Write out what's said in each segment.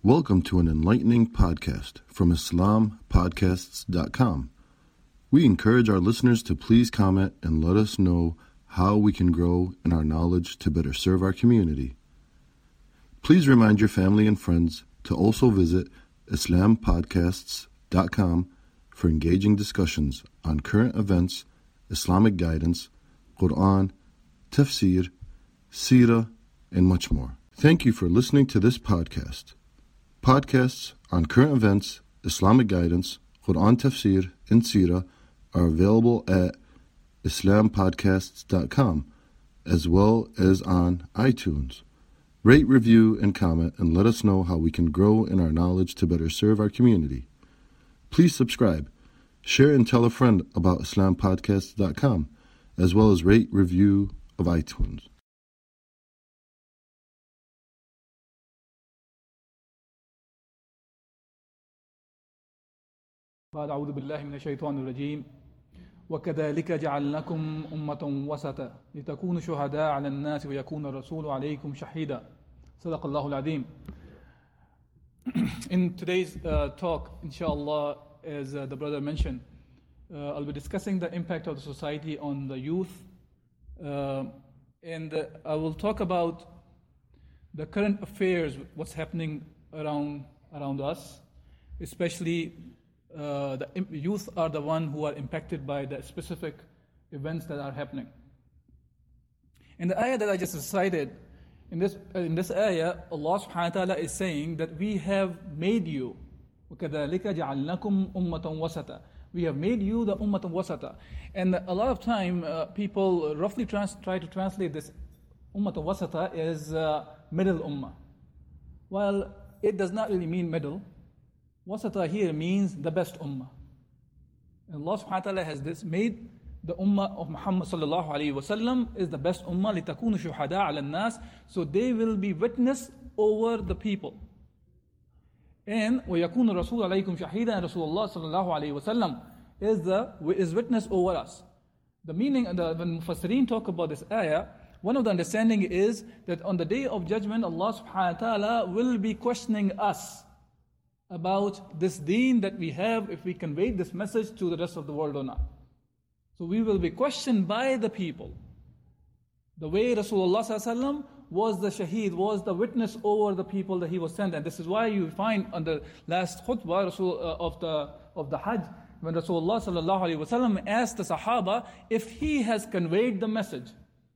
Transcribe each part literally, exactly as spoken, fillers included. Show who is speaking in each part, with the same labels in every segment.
Speaker 1: Welcome to an enlightening podcast from Islam Podcasts dot com. We encourage our listeners to please comment and let us know how we can grow in our knowledge to better serve our community. Please remind your family and friends to also visit Islam Podcasts dot com for engaging discussions on current events, Islamic guidance, Quran, tafsir, seerah, and much more. Thank you for listening to this podcast. Podcasts on current events, Islamic guidance, Quran tafsir, and seerah are available at Islam Podcasts dot com as well as on iTunes. Rate, review, and comment and let us know how we can grow in our knowledge to better serve our community. Please subscribe, share, and tell a friend about Islam Podcasts dot com as well as rate, review of iTunes.
Speaker 2: بعد أعوذ بالله من الشيطان الرجيم وكذلك جعلناكم أمة وسطا لتكونوا شهداء على الناس ويكون الرسول عليكم شهيدا صدق الله العظيم. In today's uh, talk, inshallah, as uh, the brother mentioned, uh, I'll be discussing the impact of the society on the youth, uh, and uh, I will talk about the current affairs, what's happening around around us, especially Uh, the youth are the one who are impacted by the specific events that are happening. In the ayah that I just recited, in this in this ayah, Allah subhanahu wa ta'ala is saying that we have made you, وَكَذَلِكَ جَعَلْنَكُمْ أُمَّةً وَسَطًا. We have made you the ummah wasata. And a lot of time, uh, people roughly trans- try to translate this ummah wasata as uh, middle ummah. Well, it does not really mean middle. Wasata here means the best ummah. And Allah subhanahu wa ta'ala has this made the ummah of Muhammad sallallahu alayhi wa sallam is the best ummah لِتَكُونُ شُهَدَاءَ عَلَى النَّاسِ, so they will be witness over the people. And وَيَكُونُ الرَّسُولُ عَلَيْكُمْ شَهِيدًا, and Rasulullah sallallahu alayhi wa sallam is the is witness over us. The meaning, the, when Mufassirin talk about this ayah, one of the understanding is that on the day of judgment, Allah subhanahu wa ta'ala will be questioning us about this deen that we have, if we convey this message to the rest of the world or not. So we will be questioned by the people. The way Rasulullah sallallahu alaihi wasallam was the shaheed, was the witness over the people that he was sent. And this is why you find on the last khutbah Rasul, uh, of the of the Hajj, when Rasulullah sallallahu alaihi wasallam asked the Sahaba if he has conveyed the message.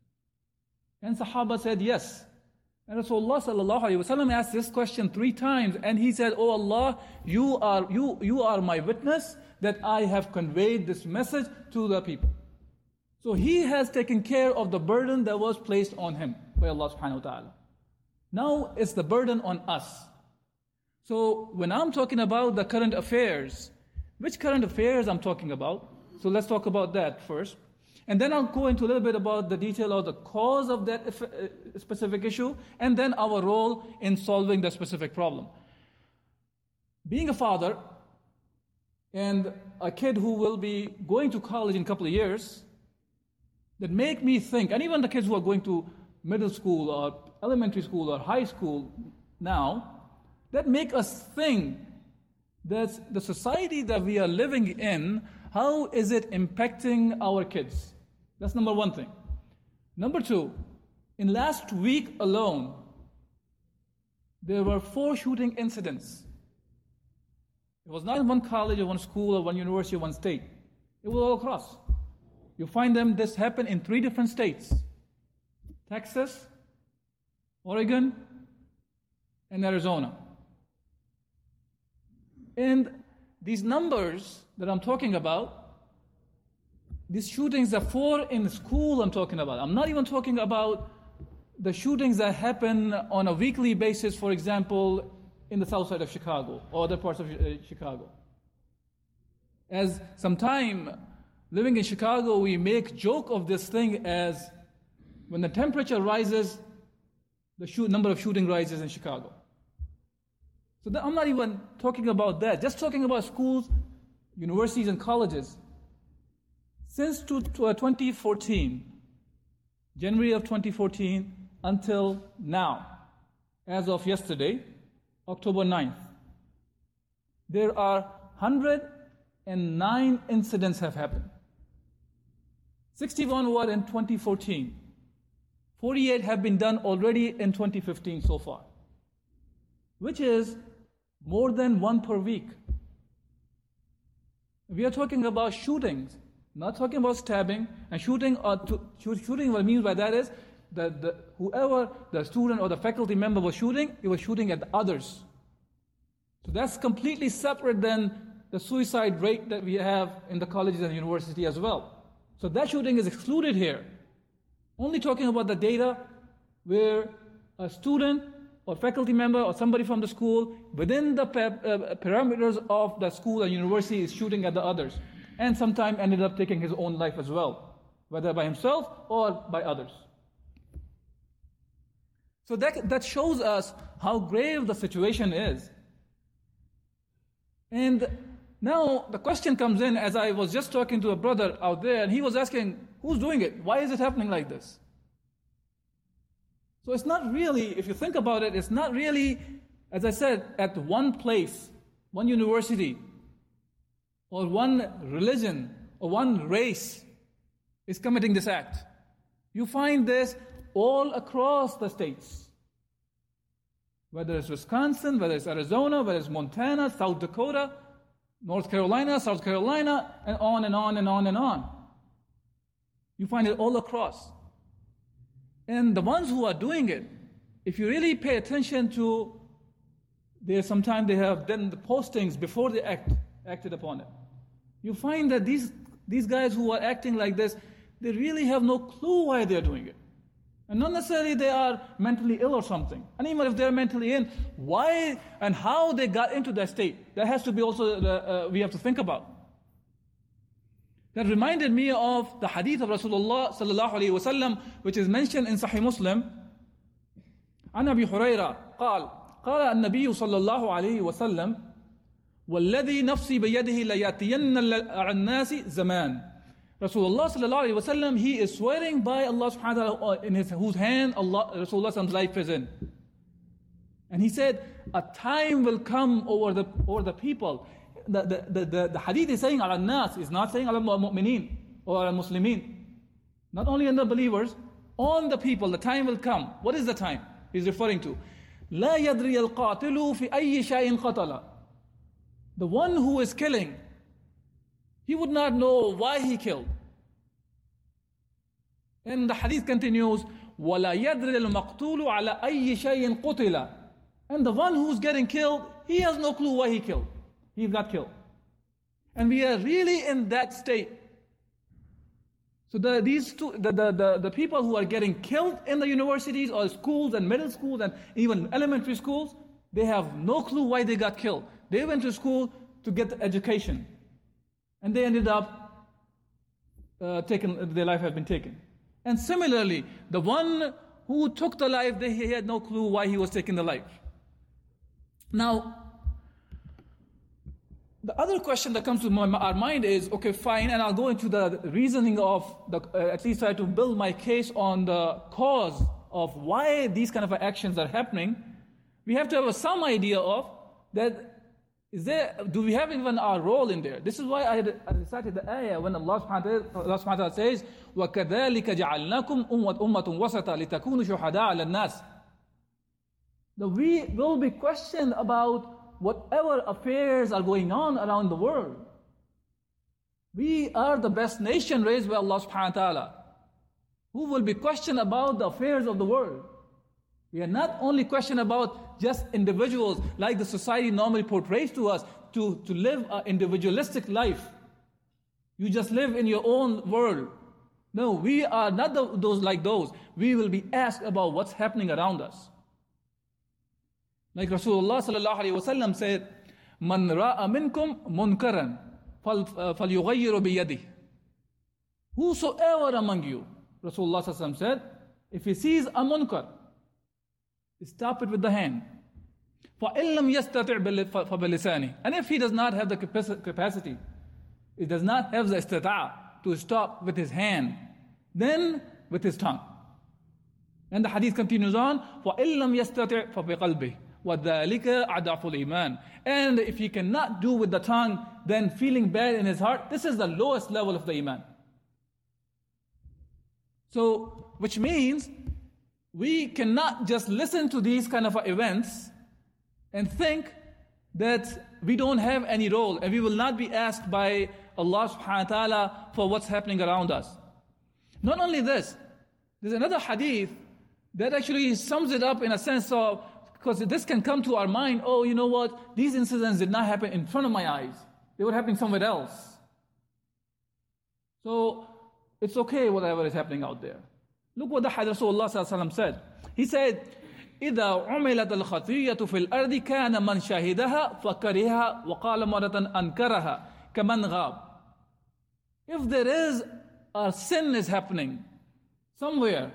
Speaker 2: And Sahaba said yes. And Rasulullah sallallahu alaihi wasallam asked this question three times, and he said, "Oh Allah, you are you you are my witness that I have conveyed this message to the people." So he has taken care of the burden that was placed on him by Allah subhanahu wa ta'ala. Now it's the burden on us. So when I'm talking about the current affairs, which current affairs I'm talking about? So let's talk about that first. And then I'll go into a little bit about the detail of the cause of that specific issue, and then our role in solving the specific problem. Being a father and a kid who will be going to college in a couple of years, that make me think, and even the kids who are going to middle school or elementary school or high school now, that make us think that the society that we are living in, how is it impacting our kids? That's number one thing. Number two, in last week alone, there were four shooting incidents. It was not in one college or one school or one university or one state. It was all across. You find them, this happened in three different states. Texas, Oregon, and Arizona. And these numbers that I'm talking about, these shootings are four in school I'm talking about. I'm not even talking about the shootings that happen on a weekly basis, for example, in the south side of Chicago or other parts of Chicago. As sometime living in Chicago, we make joke of this thing as when the temperature rises, the shoot, number of shooting rises in Chicago. So that, I'm not even talking about that. Just talking about schools, universities, and colleges. Since twenty fourteen, January of twenty fourteen until now, as of yesterday, October ninth, there are one hundred nine incidents have happened. sixty-one were in twenty fourteen. forty-eight have been done already in twenty fifteen so far, which is more than one per week. We are talking about shootings, not talking about stabbing. And shooting, or to, shooting, what it means by that is that the, whoever the student or the faculty member was shooting, he was shooting at the others. So that's completely separate than the suicide rate that we have in the colleges and university as well. So that shooting is excluded here. Only talking about the data where a student or faculty member or somebody from the school within the uh, parameters of the school and university is shooting at the others, and sometimes ended up taking his own life as well, whether by himself or by others. So that, that shows us how grave the situation is. And now the question comes in, as I was just talking to a brother out there, and he was asking, who's doing it? Why is it happening like this? So it's not really, if you think about it, it's not really, as I said, at one place, one university, or one religion, or one race is committing this act. You find this all across the states. Whether it's Wisconsin, whether it's Arizona, whether it's Montana, South Dakota, North Carolina, South Carolina, and on and on and on and on. You find it all across. And the ones who are doing it, if you really pay attention to, there's sometimes they have done the postings before they act, acted upon it. You find that these, these guys who are acting like this, they really have no clue why they're doing it. And not necessarily they are mentally ill or something. And even if they're mentally ill, why and how they got into that state, that has to be also, uh, uh, we have to think about. That reminded me of the hadith of Rasulullah sallallahu alayhi wa sallam, which is mentioned in Sahih Muslim. عن أبي هريرة قال قال النبي صلى الله عليه وسلم والذي نفسي بيده ليأتين على الناس زمان. Rasulullah sallallahu alayhi wa sallam, he is swearing by Allah subhanahu wa ta'ala, in his whose hand Allah, Rasulullah's life is in. And he said, a time will come over the over the people. The, the, the, the, the hadith is saying ala nas, is not saying ala mu'mineen or ala muslimin. Not only on the believers, on the people, the time will come. What is the time he's referring to? لا يدري القاتل في أي شيء قتل. The one who is killing, he would not know why he killed. And the hadith continues, وَلَا يَدْرِ الْمَقْتُولُ عَلَى أَيِّ شَيْءٍ قُتِلَ. And the one who's getting killed, he has no clue why he killed. He got killed. And we are really in that state. So the, these two, the, the, the, the people who are getting killed in the universities or schools and middle schools and even elementary schools, they have no clue why they got killed. They went to school to get the education. And they ended up uh, taken, their life has been taken. And similarly, the one who took the life, they, he had no clue why he was taking the life. Now, the other question that comes to my, our mind is, okay, fine, and I'll go into the reasoning of, the, uh, at least try to build my case on the cause of why these kind of actions are happening. We have to have some idea of that. Is there, do we have even our role in there? This is why I, I recited the ayah when Allah subhanahu wa ta'ala says, وَكَذَلِكَ جَعَلْنَاكُمْ أُمَّةٌ وَسَطًا لِتَكُونُوا شُهَدَاءَ عَلَى النَّاسِ. That we will be questioned about whatever affairs are going on around the world. We are the best nation raised by Allah subhanahu wa ta'ala, who will be questioned about the affairs of the world. We are not only questioned about just individuals like the society normally portrays to us, to, to live an individualistic life. You just live in your own world. No, we are not the, those like those. We will be asked about what's happening around us. Like Rasulullah sallallahu alayhi wa sallam said, "Man ra'a minkum munkaran falyughayyiru biyadihi." Whosoever among you, Rasulullah sallallahu alayhi wa sallam said, if he sees a munkar, stop it with the hand. فَإِن لَمْ يَسْتَطِعْ فَبِلِسَانِهِ. And if he does not have the capacity, he does not have the istita' to stop with his hand, then with his tongue. And the hadith continues on, فَإِن لَمْ يَسْتَطِعْ فَبِقَلْبِهِ. وَذَلِكَ عَدَعْفُ الْإِيمَانِ. And if he cannot do with the tongue, then feeling bad in his heart, this is the lowest level of the Iman. So, which means we cannot just listen to these kind of events and think that we don't have any role and we will not be asked by Allah subhanahu wa ta'ala for what's happening around us. Not only this, there's another hadith that actually sums it up in a sense of, because this can come to our mind, oh, you know what, these incidents did not happen in front of my eyes. They were happening somewhere else. So, it's okay whatever is happening out there. Look what the Hadith Rasulullah sallallahu alaihi wasallam said. He said, إِذَا عُمِلَتَ الْخَطِيَّةُ فِي الْأَرْضِ كَانَ مَنْ شَهِدَهَا فَكَرِهَا وَقَالَ مَرَةً أَنْكَرَهَا كَمَنْ غَابَ. If there is a sin is happening somewhere,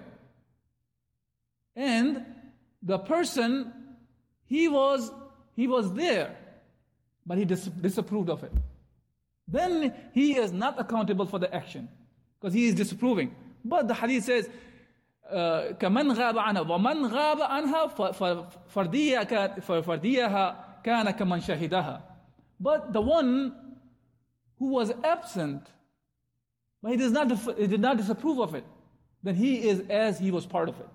Speaker 2: and the person, he was he was there, but he dis- disapproved of it, then he is not accountable for the action, because he is disapproving. But the hadith says, كَمَنْ غَابَ عَنْهَا وَمَنْ غَابَ عَنْهَا فَفَرْدِيَهَا كَانَ كَمَنْ شَهِدَهَا. But the one who was absent, but he does not he did not disapprove of it, then he is as he was part of it.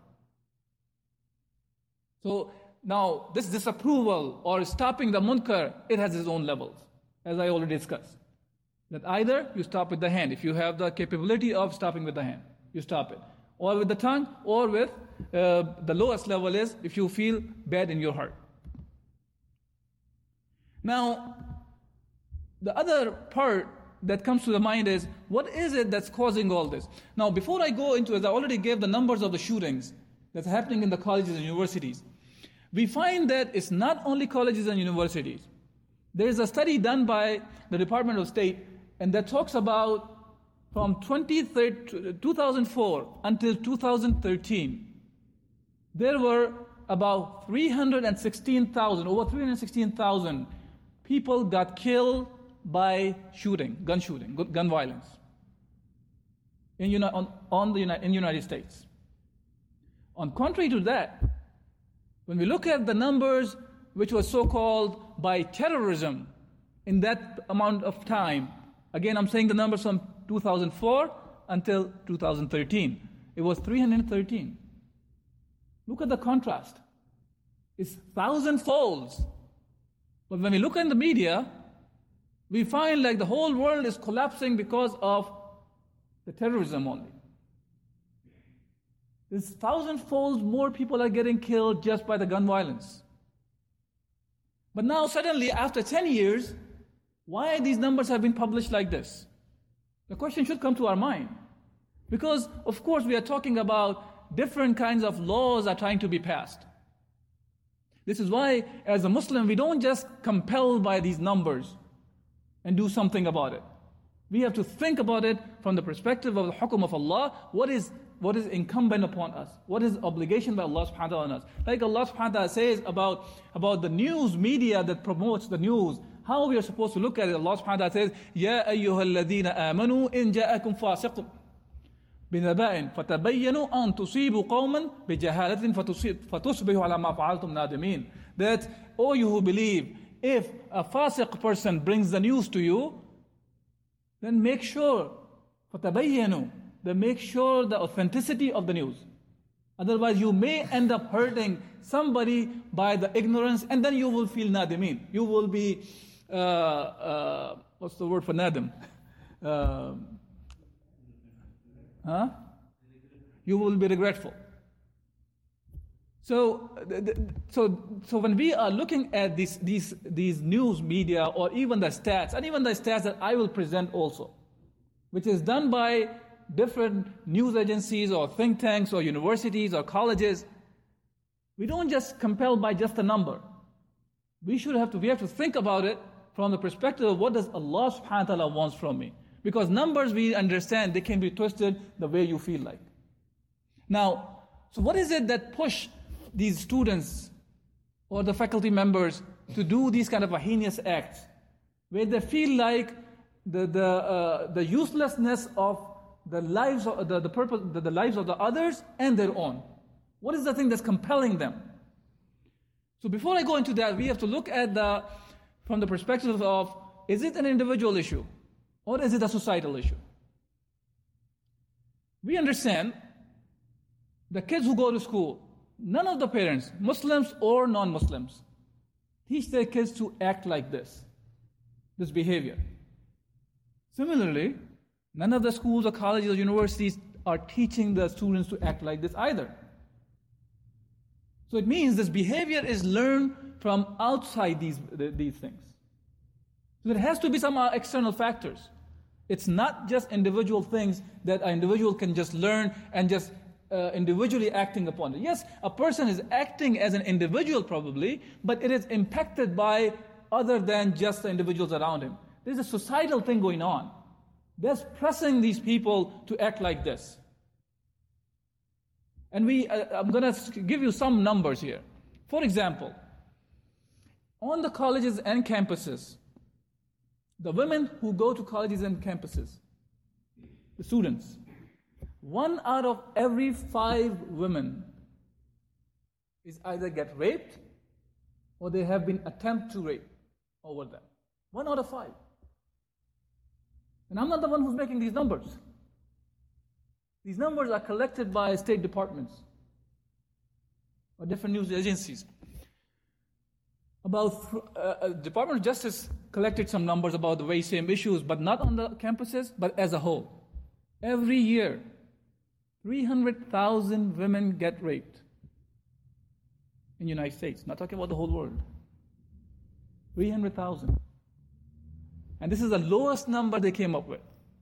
Speaker 2: So now this disapproval or stopping the munkar, it has its own levels, as I already discussed. That either you stop with the hand, if you have the capability of stopping with the hand, you stop it. Or with the tongue, or with uh, the lowest level is if you feel bad in your heart. Now, the other part that comes to the mind is, what is it that's causing all this? Now, before I go into it, I already gave the numbers of the shootings that's happening in the colleges and universities. We find that it's not only colleges and universities. There is a study done by the Department of State, and that talks about from two thousand four until two thousand thirteen, there were about three hundred sixteen thousand, over three hundred sixteen thousand people got killed by shooting, gun shooting, gun violence in uni- on, on the uni- in the United States. On contrary to that, when we look at the numbers which was so-called by terrorism in that amount of time, again I'm saying the numbers from two thousand four until two thousand thirteen, it was three hundred thirteen. Look at the contrast. It's thousand-folds. But when we look in the media, we find like the whole world is collapsing because of the terrorism only. There's thousand-folds more people are getting killed just by the gun violence. But now suddenly, after ten years, why these numbers have been published like this? The question should come to our mind. Because, of course, we are talking about different kinds of laws are trying to be passed. This is why, as a Muslim, we don't just compel by these numbers and do something about it. We have to think about it from the perspective of the hukum of Allah. What is what is incumbent upon us? What is obligation by Allah subhanahu wa ta'ala on us? Like Allah subhanahu wa ta'ala says about, about the news media that promotes the news, how we are supposed to look at it. Allah subhanahu wa ta'ala says, يَا أَيُّهَا الَّذِينَ آمَنُوا إِن جَاءَكُمْ فَاسِقٌ بِنَبَأٍ فَتَبَيَّنُوا أَن تُصِيبُوا قَوْمًا بِجَهَالَةٍ فَتُصْبِحُوا عَلَى مَا فَعَلْتُمْ نَادِمِينَ. That, O you who believe, if a fasiq person brings the news to you, then make sure, فَتَبَيَّنُوا, then make sure the authenticity of the news. Otherwise, you may end up hurting somebody by the ignorance, and then you will feel nadimin. You will be, uh, uh, what's the word for nadim? Uh, huh? You will be regretful. So, so, so when we are looking at these, these, these news media, or even the stats, and even the stats that I will present also, which is done by different news agencies or think tanks or universities or colleges, we don't just compel by just a number. We should have to, we have to think about it from the perspective of what does Allah subhanahu wa ta'ala wants from me. Because numbers, we understand, they can be twisted the way you feel like. Now, so what is it that push these students or the faculty members to do these kind of a heinous acts, where they feel like the the uh, the uselessness of the lives of the, the purpose the, the lives of the others and their own? What is the thing that's compelling them? So before I go into that, we have to look at the, from the perspective of, is it an individual issue or is it a societal issue? We understand the kids who go to school, none of the parents, Muslims or non-Muslims, teach their kids to act like this, this behavior. Similarly, none of the schools or colleges or universities are teaching the students to act like this either. So it means this behavior is learned from outside these, these things. So there has to be some external factors. It's not just individual things that an individual can just learn and just uh, individually acting upon it. Yes, a person is acting as an individual probably, but it is impacted by other than just the individuals around him. There's a societal thing going on that's pressing these people to act like this. And we, uh, I'm going to give you some numbers here. For example, on the colleges and campuses, the women who go to colleges and campuses, the students, one out of every five women is either get raped or they have been attempted to rape over them. One out of five. And I'm not the one who's making these numbers. These numbers are collected by state departments or different news agencies. About uh, Department of Justice collected some numbers about the very same issues, but not on the campuses, but as a whole. Every year, three hundred thousand women get raped in the United States. Not talking about the whole world. three hundred thousand. And this is the lowest number they came up with.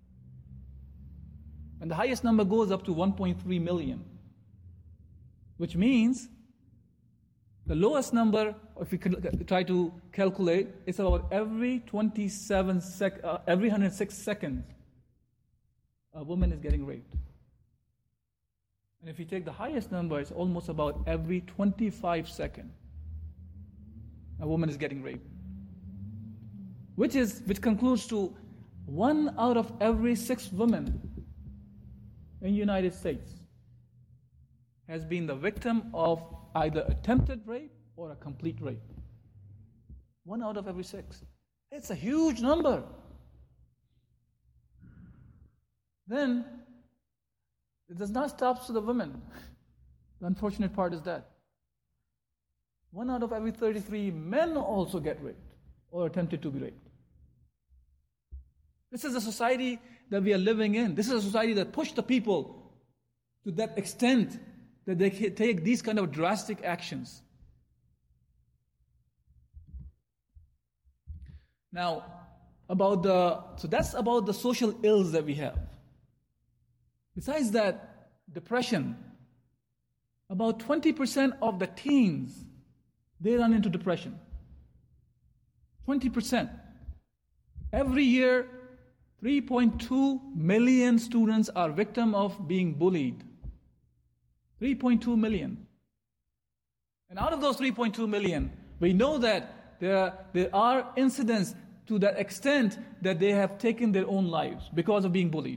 Speaker 2: And the highest number goes up to one point three million. Which means the lowest number, if we could try to calculate, it's about every twenty-seven sec, uh, every one hundred six seconds, a woman is getting raped. And if you take the highest number, it's almost about every twenty-five seconds, a woman is getting raped. Which is, which concludes to one out of every six women in the United States has been the victim of either attempted rape or a complete rape. One out of every six. It's a huge number. Then, it does not stop to the women. The unfortunate part is that one out of every thirty-three men also get raped or attempted to be raped. This is a society that we are living in. This is a society that pushed the people to that extent that they take these kind of drastic actions. Now, about the, so that's about the social ills that we have. Besides that, depression. About twenty percent of the teens, they run into depression. twenty percent. Every year, three point two million students are victim of being bullied. three point two million. And out of those three point two million, we know that there are, there are incidents to that extent that they have taken their own lives because of being bullied.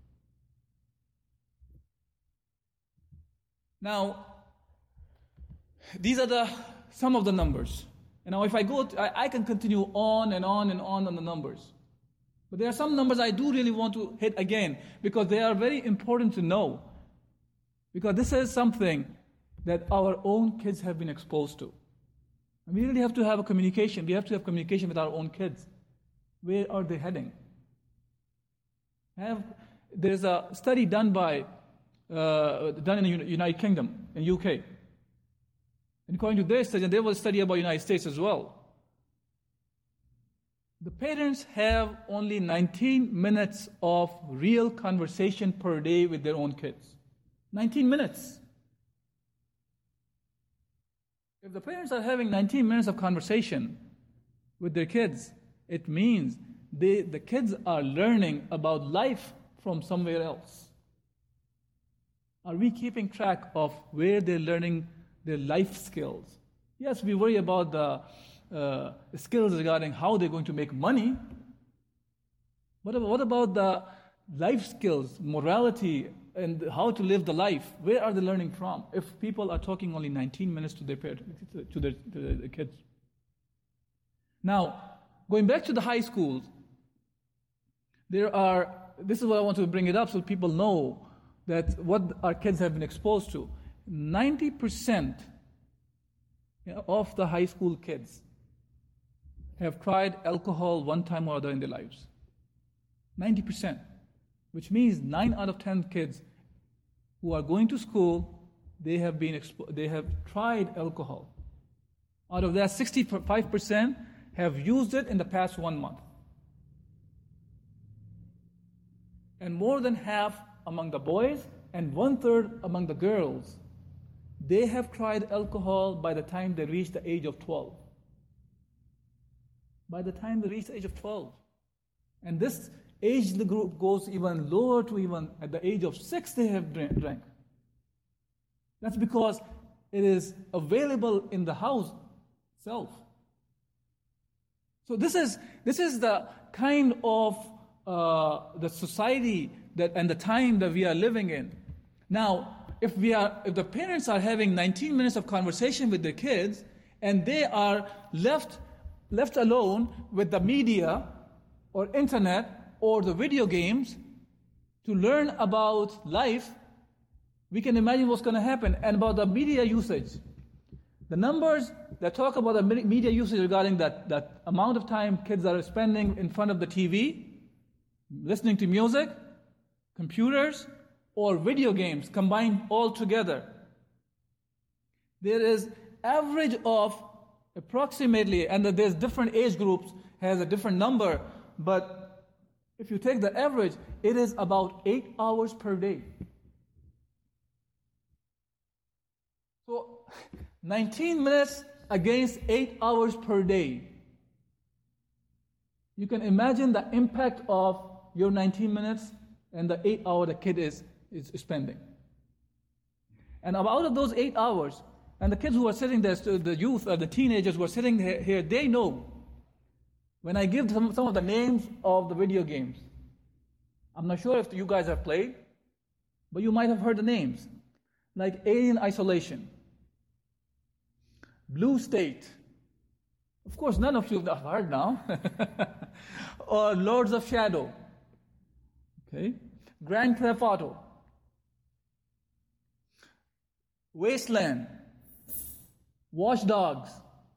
Speaker 2: Now, these are the some of the numbers. And now if I go, to, I, I can continue on and on and on on the numbers. But there are some numbers I do really want to hit again because they are very important to know. Because this is something that our own kids have been exposed to. And we really have to have a communication. We have to have communication with our own kids. Where are they heading? Have, there's a study done by uh, done in the United Kingdom, in U K. And according to their study, and there was a study about the United States as well. The parents have only nineteen minutes of real conversation per day with their own kids. nineteen minutes. If the parents are having nineteen minutes of conversation with their kids, it means they, the kids are learning about life from somewhere else. Are we keeping track of where they're learning their life skills? Yes, we worry about the uh, skills regarding how they're going to make money. But what about the life skills, morality, and how to live the life, where are they learning from? If people are talking only nineteen minutes to their parents, to their, to their kids. Now, going back to the high schools, there are, this is what I want to bring it up so people know that what our kids have been exposed to. ninety percent of the high school kids have tried alcohol one time or other in their lives. ninety percent. Which means nine out of ten kids who are going to school, they have been expo- they have tried alcohol. Out of that, sixty-five percent have used it in the past one month. And more than half among the boys and one-third among the girls, they have tried alcohol by the time they reach the age of twelve. By the time they reach the age of twelve. And this age group goes even lower to even at the age of six they have drank. That's because it is available in the house itself. So this is this is the kind of uh, the society that and the time that we are living in. Now, if we are if the parents are having nineteen minutes of conversation with their kids and they are left left alone with the media or internet or the video games to learn about life, we can imagine what's going to happen. And about the media usage, the numbers that talk about the media usage regarding that, that amount of time kids are spending in front of the T V, listening to music, computers, or video games combined all together. There is average of approximately, and there's different age groups, has a different number, but if you take the average, it is about eight hours per day. So, nineteen minutes against eight hours per day. You can imagine the impact of your nineteen minutes and the eight hours the kid is, is spending. And out of those eight hours, and the kids who are sitting there, the youth or the teenagers who are sitting here, they know. When I give some, some of the names of the video games, I'm not sure if you guys have played, but you might have heard the names, like Alien Isolation, Blue State. Of course, none of you have heard now. Or Lords of Shadow. Okay, Grand Theft Auto, Wasteland, Watch Dogs.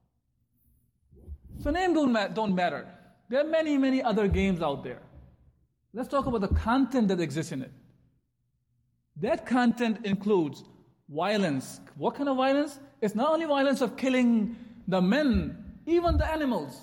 Speaker 2: So names don't, ma- don't matter. There are many, many other games out there. Let's talk about the content that exists in it. That content includes violence. What kind of violence? It's not only violence of killing the men, even the animals.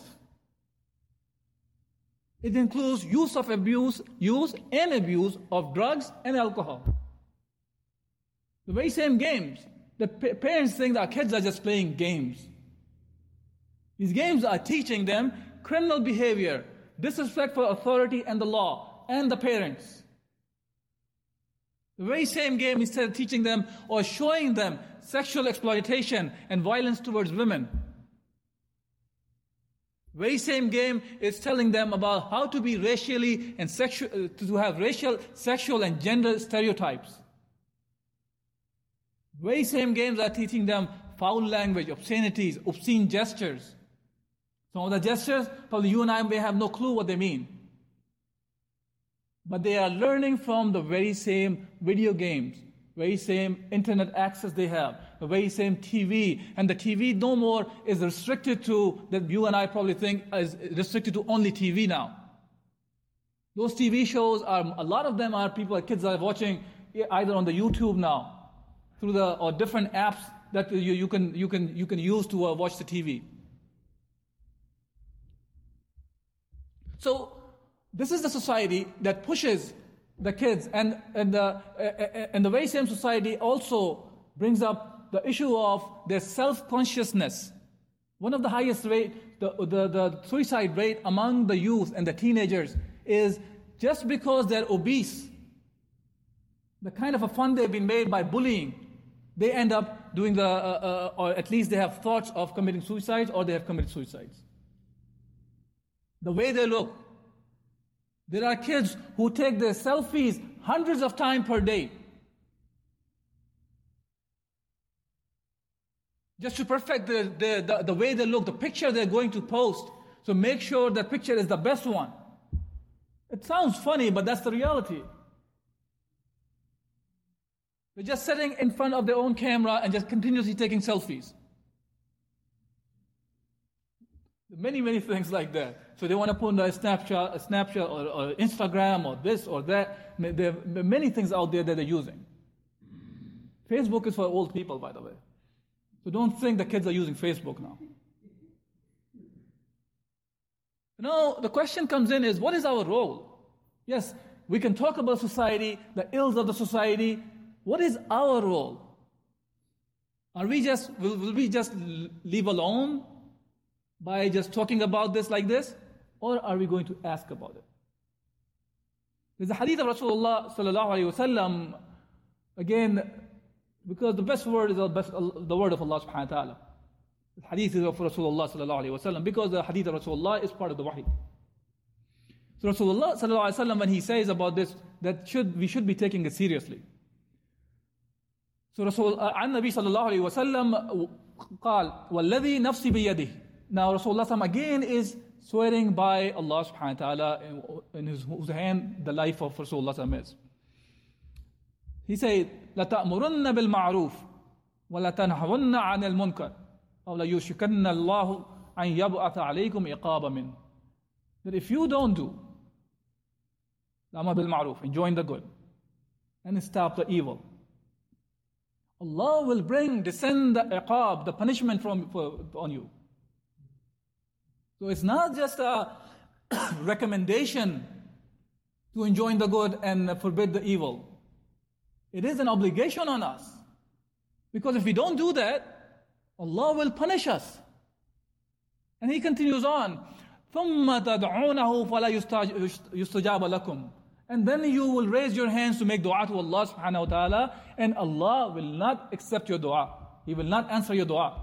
Speaker 2: It includes use of abuse, use and abuse of drugs and alcohol. The very same games. The pa- parents think that kids are just playing games. These games are teaching them criminal behavior, disrespect for authority and the law, and the parents. The very same game, instead of teaching them or showing them sexual exploitation and violence towards women, the very same game is telling them about how to be racially and sexual, to have racial, sexual, and gender stereotypes. The very same games are teaching them foul language, obscenities, obscene gestures. Some of the gestures, probably you and I may have no clue what they mean. But they are learning from the very same video games, very same internet access they have, the very same T V. And the T V no more is restricted to, that you and I probably think is restricted to only T V now. Those T V shows, are a lot of them are people, kids are watching either on the YouTube now, through the, or different apps that you, you, can, you, can, you can use to uh, watch the T V. So, this is the society that pushes the kids, and, and, the, uh, and the very same society also brings up the issue of their self-consciousness. One of the highest rate, the, the, the suicide rate among the youth and the teenagers is just because they're obese, the kind of a fun they've been made by bullying, they end up doing the, uh, uh, or at least they have thoughts of committing suicides, or they have committed suicides. The way they look. There are kids who take their selfies hundreds of times per day. just to perfect the, the, the, the way they look, the picture they're going to post. So make sure that picture is the best one. It sounds funny, but that's the reality. They're just sitting in front of their own camera and just continuously taking selfies. Many, many things like that. So they want to put on a Snapchat, a Snapchat or, or Instagram or this or that. There are many things out there that they're using. Facebook is for old people, by the way. So don't think the kids are using Facebook now. Now, the question comes in is, what is our role? Yes, we can talk about society, the ills of the society. What is our role? Are we just, will, will we just leave alone by just talking about this like this? Or are we going to ask about it? There's a hadith of Rasulullah sallallahu alayhi wa sallam, again, because the best word is the, best, the word of Allah subhanahu wa ta'ala. The hadith is of Rasulullah sallallahu alayhi wa sallam, because the hadith of Rasulullah is part of the wahy. So Rasulullah sallallahu alayhi wa sallam, when he says about this, that should we should be taking it seriously. So Rasul, عن Nabi sallallahu alayhi wa sallam, قال والذي نفسي بيده. Now Rasulullah again is swearing by Allah subhanahu wa ta'ala, in his, whose hand the life of Rasulullah is. He said, لَتَأْمُرُنَّ بِالْمَعْرُوفِ وَلَتَنْهَوُنَّ عَنِ الْمُنْكَرِ أَوْ لَيُوشِكَنَّ اللَّهُ أَنْ يَبْعَثَ عَلَيْكُمْ إِقَابًا مِنْهُ. That if you don't do الْأَمْرُ بِالْمَعْرُوفِ, enjoin the good, and stop the evil, Allah will bring, descend the iqab, the punishment from for, on you. So it's not just a recommendation to enjoin the good and forbid the evil. It is an obligation on us. Because if we don't do that, Allah will punish us. And he continues on, ثُمَّ تَدْعُونَهُ فَلَا يُسْتَجَابَ لَكُمْ. And then you will raise your hands to make dua to Allah subhanahu wa ta'ala, and Allah will not accept your dua. He will not answer your dua.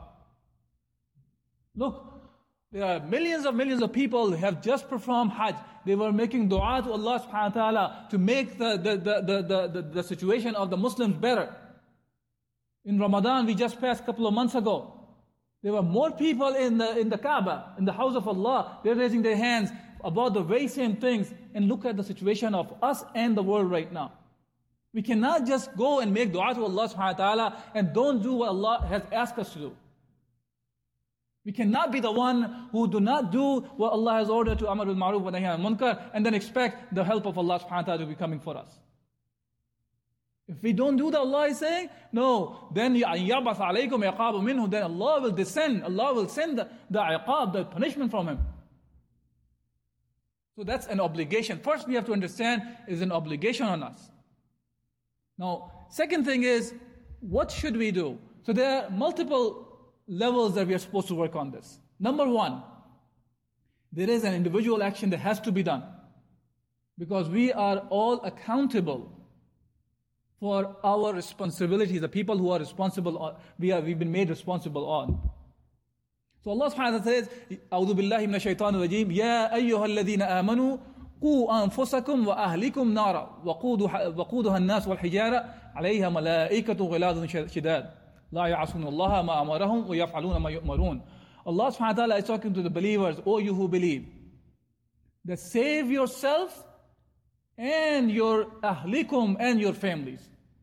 Speaker 2: Look, there are millions of millions of people who have just performed Hajj. They were making dua to Allah subhanahu wa ta'ala to make the, the, the, the, the, the, the situation of the Muslims better. In Ramadan, we just passed a couple of months ago. There were more people in the, in the Kaaba, in the house of Allah. They're raising their hands about the very same things. And look at the situation of us and the world right now. We cannot just go and make dua to Allah subhanahu wa ta'ala and don't do what Allah has asked us to do. We cannot be the one who do not do what Allah has ordered to Amr bil Ma'ruf wa Nahy anil Munkar and then expect the help of Allah subhanahu wa ta'ala to be coming for us. If we don't do that, Allah is saying, no, then يَعْبَثَ عَلَيْكُمْ عِقَابٌ مِّنْهُ, then Allah will descend, Allah will send the, the iqab, the punishment from Him. So that's an obligation. First we have to understand is an obligation on us. Now, second thing is, what should we do? So there are multiple levels that we are supposed to work on this. Number one, there is an individual action that has to be done, because we are all accountable for our responsibilities. The people who are responsible, we are, we've been made responsible on. So Allah subhanahu wa ta'ala says, أعوذ بالله من الشيطان الرجيم يا أيها الذين آمنوا قوا أنفسكم وأهلكم نارا وقودها الناس والحجارة عليها ملائكة غلاظ شداد لا يعصون الله ما أمرهم ويفعلون ما يؤمرون. Allah subhanahu wa ta'ala is talking to the believers, O you who believe, that save yourself and your ahlikum and your families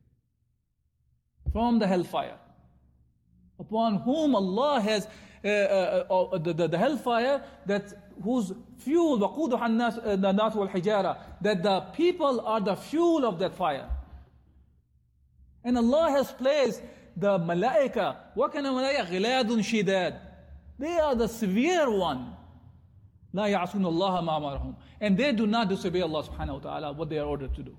Speaker 2: from the hellfire, upon whom Allah has uh, uh, uh, the, the, the hellfire, that whose fuel, وَقُودُهَا النَّاسُ وَالْحِجَارَةِ, that the people are the fuel of that fire. And Allah has placed the malaika, what kind of malaika? غِلَادٌ شِدَادٌ. They are the severe one. لَا يَعْصُونَ اللَّهَ مَا أَمَرَهُمْ. And they do not disobey Allah subhanahu wa ta'ala, what they are ordered to do.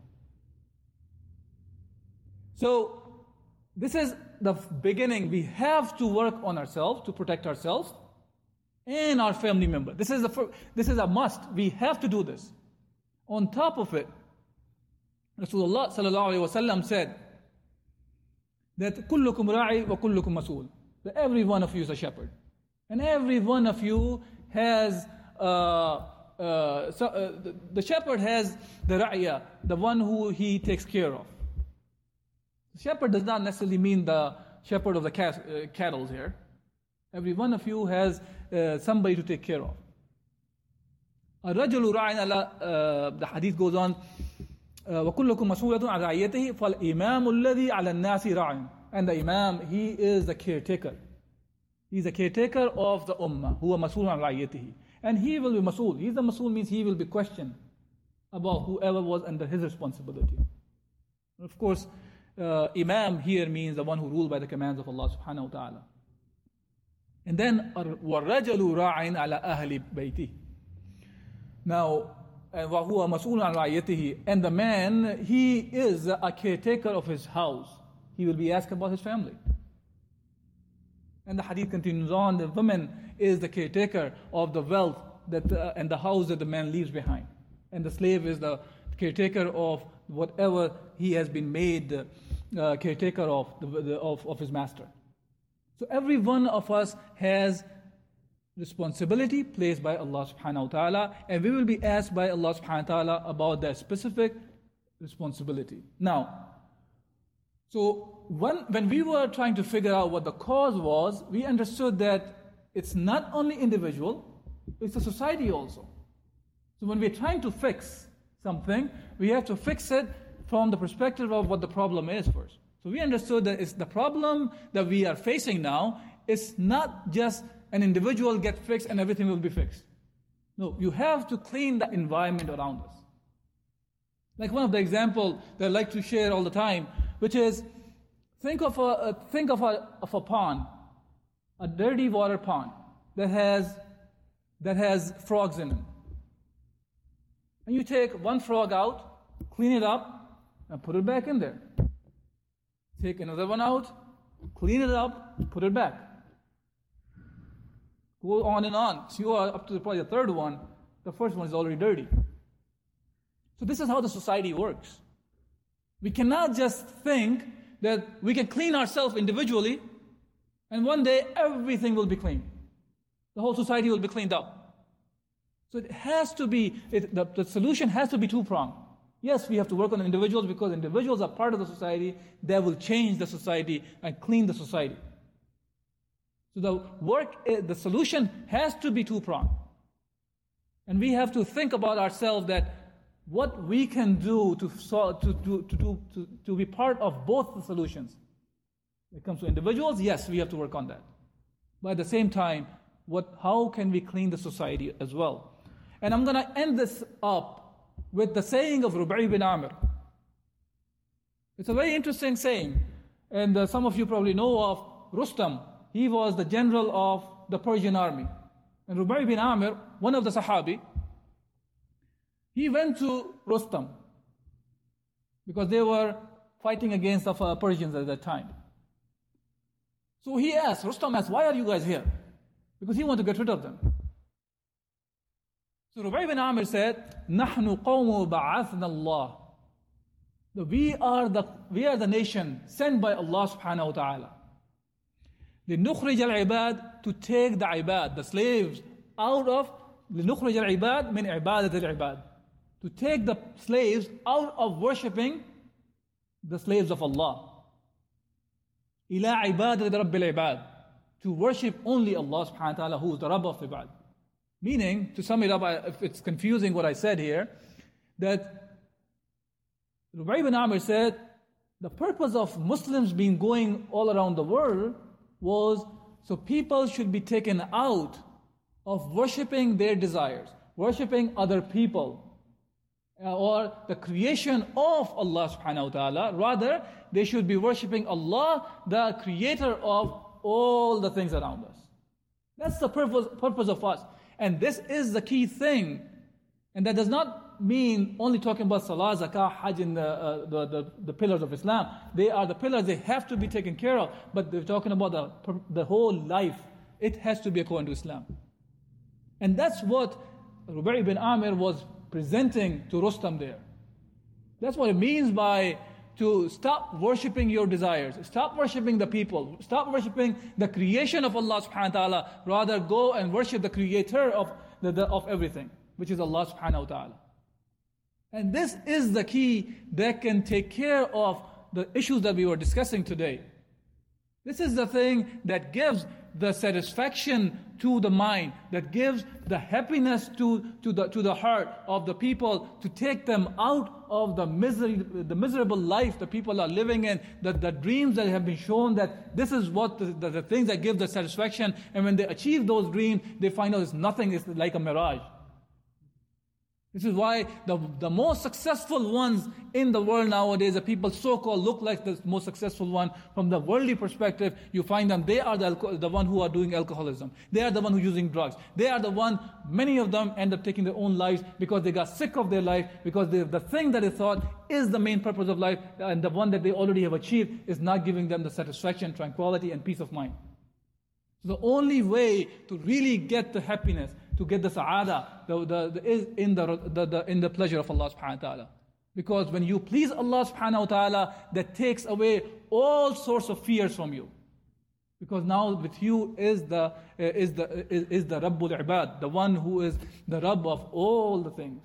Speaker 2: So, this is the beginning. We have to work on ourselves to protect ourselves and our family member. This is, the, this is a must. We have to do this. On top of it, Rasulullah sallallahu alayhi wa sallam said that كُلُّكُمْ رَاعِي وَكُلُّكُمْ مَسْئُولٌ, that every one of you is a shepherd. And every one of you has, uh, uh, so, uh, the, the shepherd has the ra'ya, the one who he takes care of. The shepherd does not necessarily mean the, shepherd of the cat, uh, cattle here. Every one of you has uh, somebody to take care of. الرجل راع على uh, the hadith goes on وكلكم مسؤول عن رعيته فالإمام الذي على الناس راع. And the imam, he is the caretaker. He's the caretaker of the ummah. هو مسؤول عن رعيته. And he will be mas'ul. He's the mas'ul means he will be questioned about whoever was under his responsibility. Of course, uh, imam here means the one who ruled by the commands of Allah subhanahu wa ta'ala. And then وَالرَّجَلُ رَاعٍ عَلَى أَهْلِ بَيْتِهِ. Now, وَهُوَ مَسْئُولٌ عَنْ رَعِيَّتِهِ. And the man, he is a caretaker of his house. He will be asked about his family. And the hadith continues on, the woman is the caretaker of the wealth that uh, and the house that the man leaves behind. And the slave is the caretaker of whatever he has been made uh, caretaker of, the, the, of, of his master. So every one of us has responsibility placed by Allah subhanahu wa ta'ala, and we will be asked by Allah subhanahu wa ta'ala about that specific responsibility. Now, so when, when we were trying to figure out what the cause was, we understood that it's not only individual, it's a society also. So when we're trying to fix something, we have to fix it from the perspective of what the problem is first. So we understood that it's the problem that we are facing now is not just an individual get fixed and everything will be fixed. No, you have to clean the environment around us. Like one of the examples that I like to share all the time, which is think of a uh, think of a of a pond, a dirty water pond that has that has frogs in it. And you take one frog out, clean it up, and put it back in there. Take another one out, clean it up, put it back. Go on and on. So you are up to the, probably the third one. The first one is already dirty. So this is how the society works. We cannot just think that we can clean ourselves individually and one day everything will be clean. The whole society will be cleaned up. So it has to be, it, the, the solution has to be two-pronged. Yes, we have to work on individuals because individuals are part of the society that will change the society and clean the society. So the work, the solution has to be two-pronged. And we have to think about ourselves that what we can do to, solve, to, to, to, to, to, to be part of both the solutions. When it comes to individuals, yes, we have to work on that. But at the same time, what, how can we clean the society as well? And I'm going to end this up with the saying of Rubai bin Amir. It's a very interesting saying. And uh, some of you probably know of Rustam. He was the general of the Persian army. And Rubai bin Amir, one of the Sahabi, he went to Rustam because they were fighting against the uh, Persians at that time. So he asked, Rustam asked, why are you guys here? Because he wanted to get rid of them. So Rubai bin Amir said, نَحْنُ قَوْمُ بَعَثْنَا اللَّهِ. We are the we are the nation sent by Allah subhanahu wa ta'ala. لِنُخْرِجَ الْعِبَادِ, to take the ibad, the slaves, out of لِنُخْرِجَ الْعِبَادِ مِنْ عِبَادَةِ الْعِبَادِ, to take the slaves out of worshipping the slaves of Allah. إِلَىٰ عِبَادَةِ رَبِّ الْعِبَادِ, to worship only Allah subhanahu wa ta'ala, who is the Rabb of ibad. Meaning, to sum it up, if it's confusing what I said here, that Rubai bin Amir said, the purpose of Muslims being going all around the world was so people should be taken out of worshipping their desires, worshipping other people, or the creation of Allah subhanahu wa ta'ala. Rather, they should be worshipping Allah, the creator of all the things around us. That's the purpose, purpose of us. And this is the key thing. And that does not mean only talking about Salah, Zakah, Hajj, and the, uh, the, the, the pillars of Islam. They are the pillars, they have to be taken care of. But they're talking about the, the whole life. It has to be according to Islam. And that's what Rubai bin Amir was presenting to Rustam there. That's what it means by to stop worshipping your desires. Stop worshipping the people. Stop worshipping the creation of Allah subhanahu wa ta'ala. Rather go and worship the creator of, the, the, of everything, which is Allah subhanahu wa ta'ala. And this is the key that can take care of the issues that we were discussing today. This This is the thing that gives the satisfaction to the mind, that gives the happiness to, to, the, to the heart of the people, to take them out of the misery, the miserable life the people are living in, the, the dreams that have been shown that this is what the, the, the things that give the satisfaction. And when they achieve those dreams, they find out it's nothing, it's like a mirage. This is why the, the most successful ones in the world nowadays, the people so-called look like the most successful one from the worldly perspective, you find them, they are the, the one who are doing alcoholism. They are the one who are using drugs. They are the one, many of them end up taking their own lives because they got sick of their life, because they, the thing that they thought is the main purpose of life and the one that they already have achieved is not giving them the satisfaction, tranquility, and peace of mind. So the only way to really get the happiness, to get the sa'ada, the, the, the, is in the, the, the, in the pleasure of Allah subhanahu wa ta'ala. Because when you please Allah subhanahu wa ta'ala, that takes away all sorts of fears from you. Because now with you is the, uh, is the, is, is the Rabbul Ibad, the one who is the Rabb of all the things.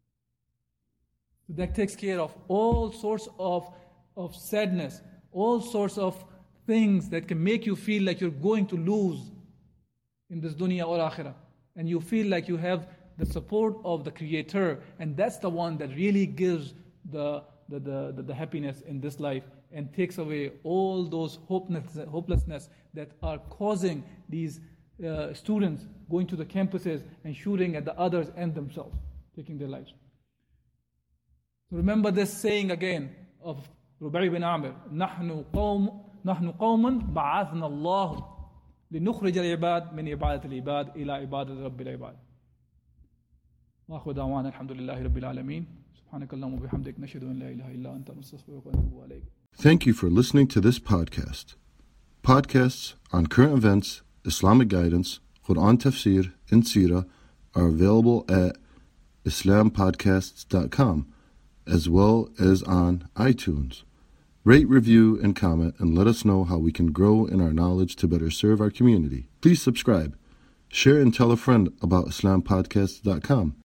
Speaker 2: That takes care of all sorts of, of sadness, all sorts of things that can make you feel like you're going to lose in this dunya or akhirah. And you feel like you have the support of the Creator, and that's the one that really gives the, the, the, the, the happiness in this life and takes away all those hopelessness, hopelessness that are causing these uh, students going to the campuses and shooting at the others and themselves, taking their lives. So remember this saying again of Rubai bin Amir, نحن قوم نحن قوم بعثنا الله لنخرج العباد من عبادة العباد إلى عبادة رب العباد. وآخر دعوانا الحمد لله رب العالمين. سبحانك اللهم وبحمدك نشهد أن لا إله إلا أنت نستغفرك ونتوب إليك.
Speaker 1: Thank you for listening to this podcast. Podcasts on current events, Islamic guidance, Quran tafsir, and seerah are available at islam podcasts dot com as well as on iTunes. Rate, review, and comment, and let us know how we can grow in our knowledge to better serve our community. Please subscribe, share, and tell a friend about islam podcasts dot com.